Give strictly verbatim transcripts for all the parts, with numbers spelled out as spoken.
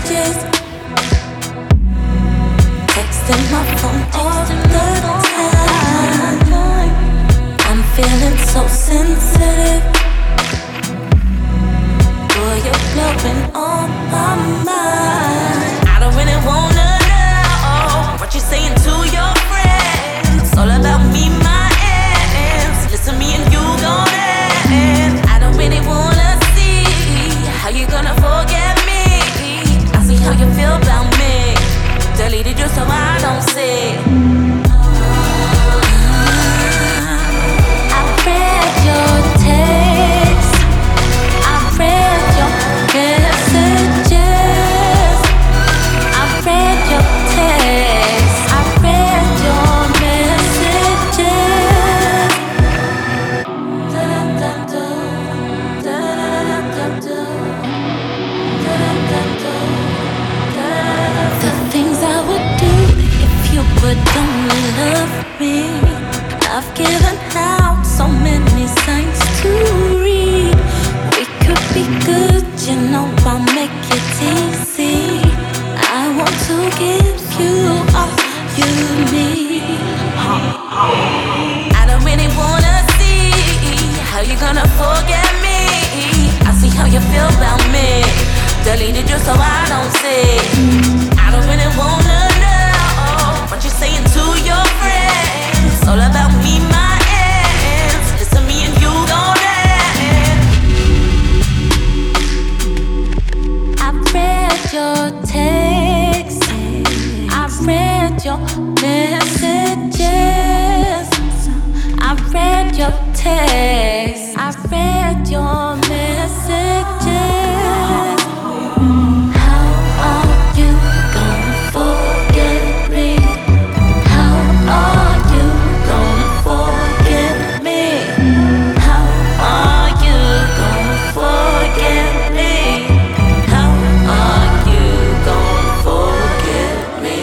messages, texting my phone all the time. I'm feeling so sensitive. Boy, you're blowing on my mind. I don't really wanna know what you're saying to your friends. It's all about me, my ends. Listen, me and you gon' end. I don't really wanna see how you gonna forget me. I see how you feel about me. Deleted you so I don't see. I read your text, I read your messages, I read your text, I read your messages. Da-da-da-da, da-da-da-da, da-da-da-da. The things I would do if you would only love me. I've given out so many signs to read. We could be good, you know I'll make it easy. I want to give you all you need. I don't really wanna see how you gonna forget me. I see how you feel about me. Deleted you so I don't see. I don't really wanna know what you're saying to your friends. It's all about me, my ends. Listen, me and you gon' end. I read your text, I read your messages, I read your text, I read your messages. How are you gonna forget me? How are you gonna forget me? How are you gonna forget me? How are you gonna forget me?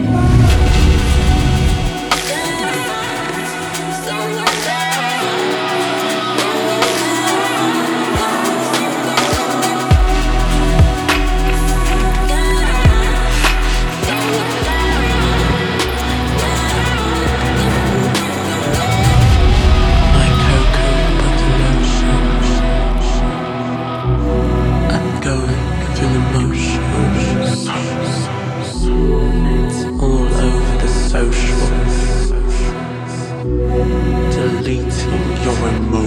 Like cocoa butter lotions, I'm going through the motions, all over the socials, deleting your emotions.